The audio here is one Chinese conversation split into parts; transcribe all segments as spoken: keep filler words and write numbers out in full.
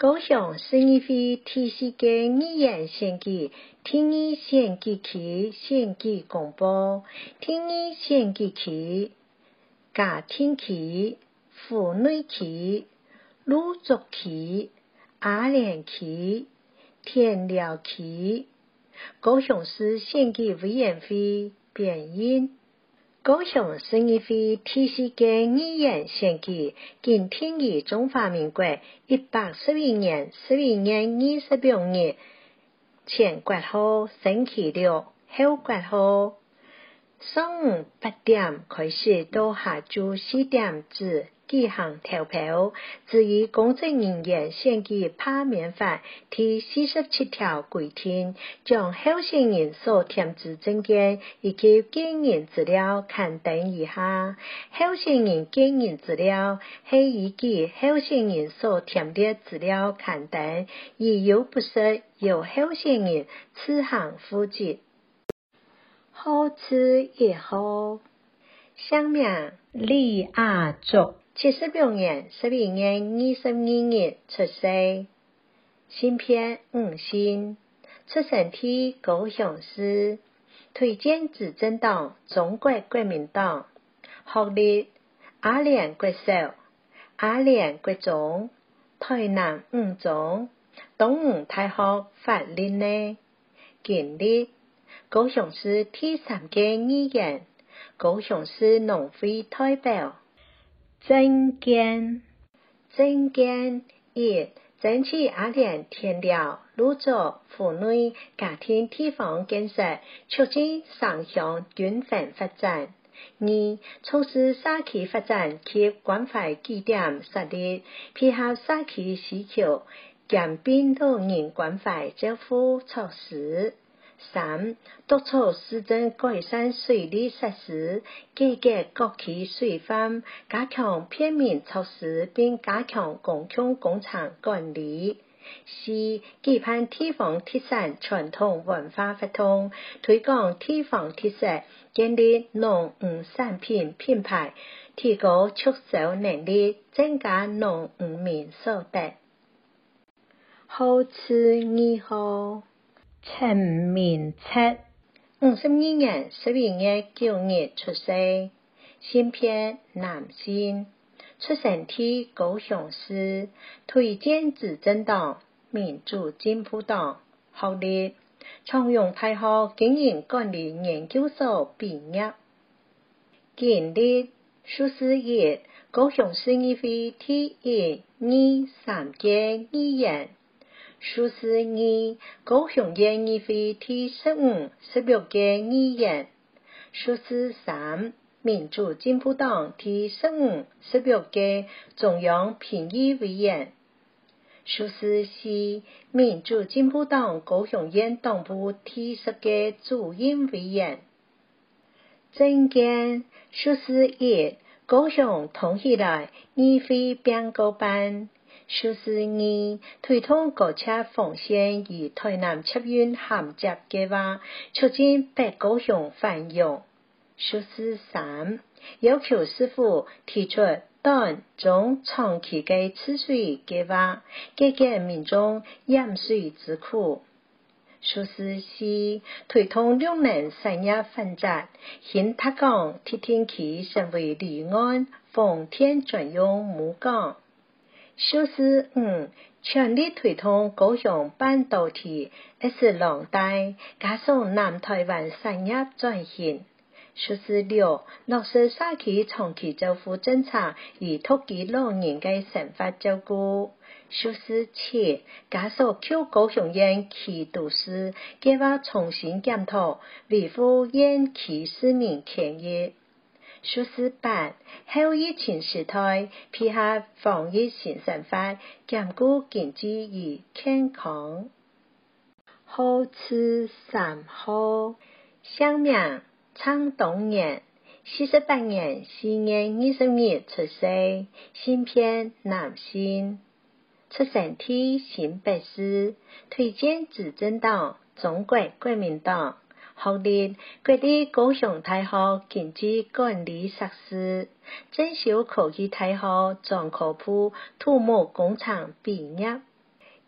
高雄市议会第四届议员选举第二选举区选举公布，第二选举区家庭区、妇女区、鲁族区、阿莲区、田寮区。高雄市选举委员会编印。高雄市议会第四届议员选举今天于中华民国一百十一年十一月二十六日前括号星期六后括号上午八点开始到下晝四點止舉行投票。至於公職人員選舉罷免法第四十七條規定，將候選人所填置證件以及個人資料刊登以下。候選人個人資料係依據候選人所填列資料刊登，如有不實，由候選人自行負責。號次一號，姓名李亞竹，七十六年十一月二十二日出生，性別女性，出生地高雄市，推薦執政黨中國國民黨，學歷阿蓮國小、阿蓮國中、台南五中、東吳大學法律系，經歷高雄市第三屆議員，高雄市農會代表。政見政見一，爭取阿蓮田寮魯族婦女家庭地方建設，促進城鄉均衡發展。二，從事社區發展及關懷據點設立，配合社區需求，兼併老人關懷照護措施。三，督促市政改善水利設施，改革各區水範，加強便民措施，並加強公共工程管理。四，舉辦地方特產傳統文化活動，推廣地方特色，建立農漁產品品牌，提高出售能力，增加農漁民所得。號次二號。陳明徹，五十二年十一月九日出生，性別男性，出生地高雄市，推薦執政黨民主進步黨，學歷長榮大學經營管理研究所畢業。經歷數十億，高雄市議會第一、二、三屆議員。數十二，高雄縣議會第十五、十六屆議員。數十三，民主進步黨第十五、十六屆中央評議委員。數十四，民主進步黨高雄縣黨部第十屆主任委員。政見數十一，高雄同起來議會變革辦。數十二，推動高鐵豐線與台南捷運銜接計劃，促進北高雄繁榮。數十三，要求市府提出短、中、長期的治水計劃，解決民眾飲水之苦。數十四，推動綠能產業發展，新塔港鐵田區成為離岸風電專用母港。數十五，全力推動高雄半導體 S 廊帶，加速南台灣產業轉型。數十六，落實社區長期照護政策，以托舉老人的生活照顧。數十七，加速舊高雄縣區都市計劃重新檢討，維護縣區市民權益。數十八，後疫情時代，配合防疫新生活，兼顧經濟與健康。號次三號，姓名蔡東元，四十八年四月二十日出生，性別男性，出生地新北市，推薦執政黨中國國民黨。學歷國立高雄大學經濟管理碩士，正修科技大學專科部土木工程畢業。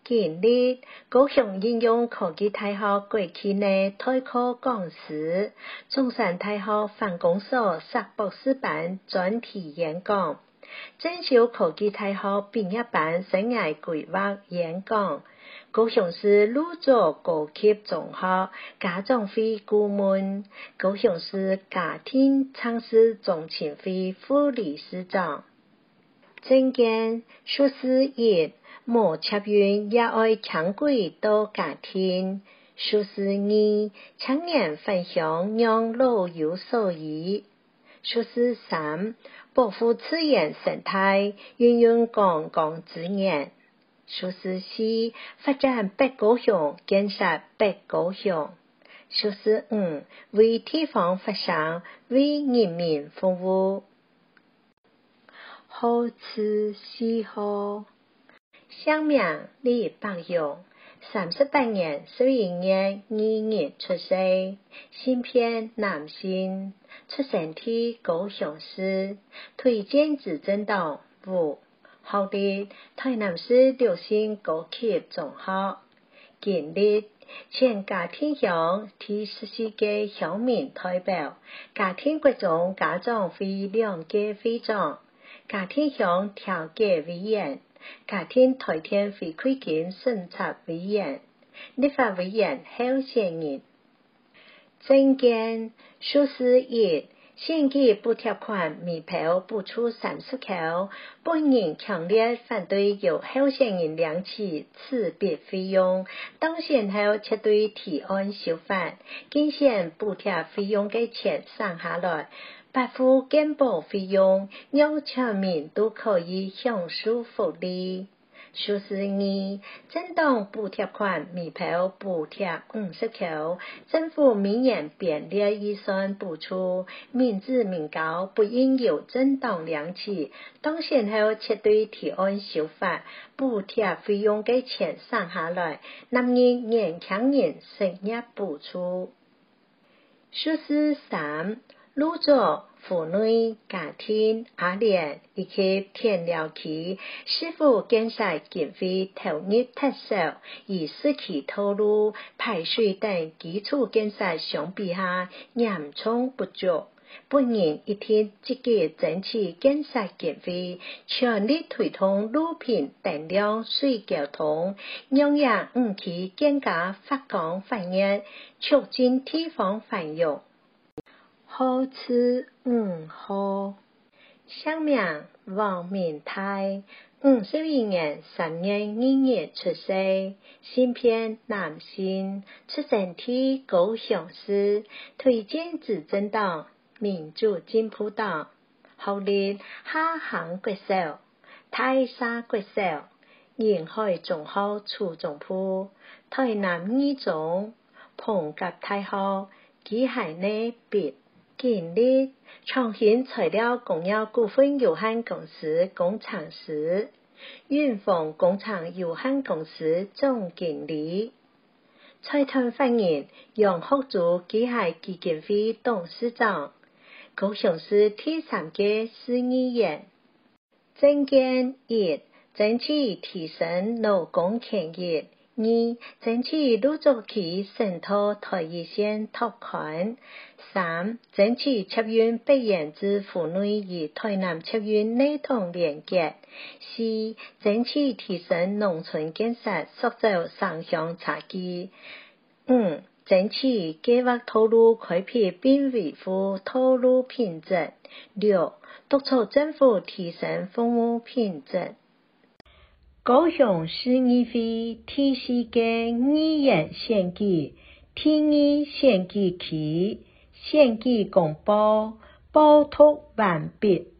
近日，高雄应用科技大学过去的代课讲师，中山大学办公所硕博士班专题演讲，正修科技大学毕业班生涯规划演讲，高雄市泸州高级中学家长会顾问，高雄市家庭倡事中心会副理事长。证件数十一，无插运也爱强贵到家庭。数十二，青年分享让老有所依。数十三，保护自然生态，运用公共资源。数十四，发展北高雄，建设北高雄。数十五，为地方发展，为人民服务。好词四号，乡名李百勇，三十八年十一月二日出世，新片男性，出生地高雄市，推荐执政党无，学历台南市流星高级中学，经历前家庭乡第十四届乡民代表，家庭国中家长会两届会长。家庭乡调解委员，家庭台天回馈金审查委员，立法委员候选人。证件数十一，选举补贴款未票补出三十口，本人强烈反对由候选人量起此笔费用，当选后却对提案修法，竞选补贴费用的钱省下来。百户健保费用，让全民都可以享受福利。数十二，政党补贴款未票补贴五十口，政府每年编列预算补助，民脂民膏不应由政党量起，当选后却对提案修法，补贴费用的钱省下来，男人年轻人失业补助。数十三，泸州妇女家庭阿联以及田寮区市府建设经费投入特少，以市区道路、排水等基础建设相比下严重不足。本人一天积极争取建设经费，全力推动路平电量水交通，让也五期更加发光发热，促进地方繁荣。好词五号，乡名王明泰，五十一年三月二日出世，新片男性，出生地高雄市，推荐执政党民主进步党，学历下行国小、泰沙国小、沿海中學初中部、台南二中、逢甲大學機械內畢。近日，創興材料工業股份有限公司工程師，遠豐工廠有限公司總經理，財團法人楊福珠機械基金會董事長，高雄市第三屆市議員。證件一，爭取提升勞工權益。二，爭取泸州區省土台一線拓寬。三，爭取捷運北延至府內與台南捷運內通連結。四，爭取提升農村建設塑造城鄉差距。五，爭取計劃道路開闢並維護道路品質。六，督促政府提升服務品質。高雄市議會第四屆議員選舉第二選舉區選舉公報報讀完畢。